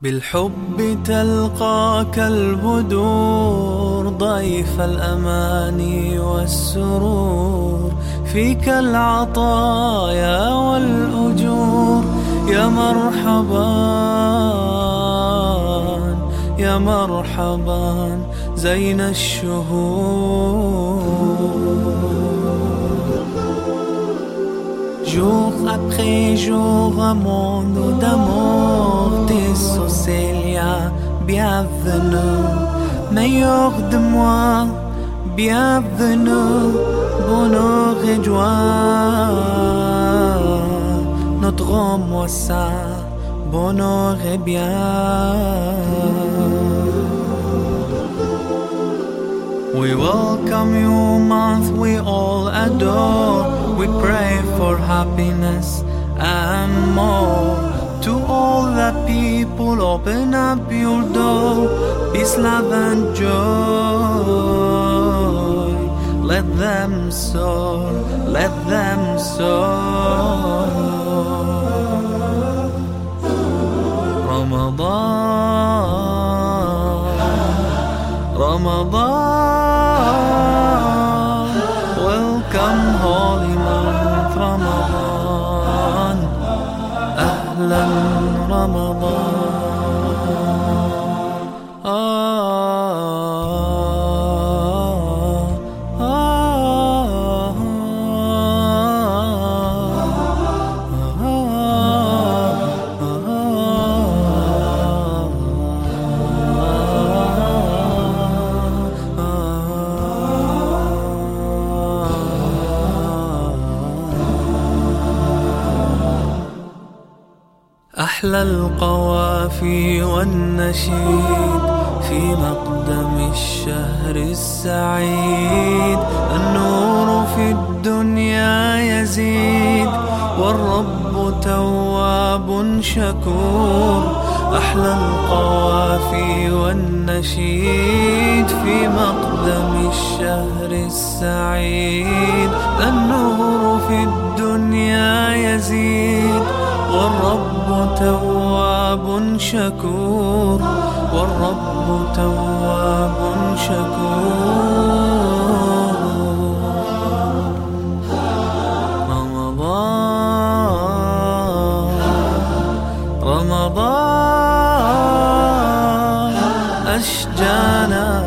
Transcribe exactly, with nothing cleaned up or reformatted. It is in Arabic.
بالحب تلقاك البدور ضيف الأماني والسرور، فيك العطايا والأجور. يا مرحبا يا مرحبا زين الشهور. Jour après jour, un monde d'amour, tes Célia, bienvenue. Meilleur de moi, bienvenue. Bonheur et joie, notre moi ça, bonheur et bien. We welcome you, month we all adore. We pray for happiness and more. To all the people, open up your door. Peace, love and joy. Let them soar, let them soar. Ramadan, Ramadan, welcome holy month Ramadan. Ahlan Ramadan. Ah, ah, أحلى القوافي والنشيد في مقدم الشهر السعيد. النور في الدنيا يزيد والرب تواب شكور. أحلى القوافي والنشيد في مقدم الشهر السعيد. النور في الدنيا يزيد والرب تواب شكور. والرب تواب شكور. رمضان رمضان أشجانا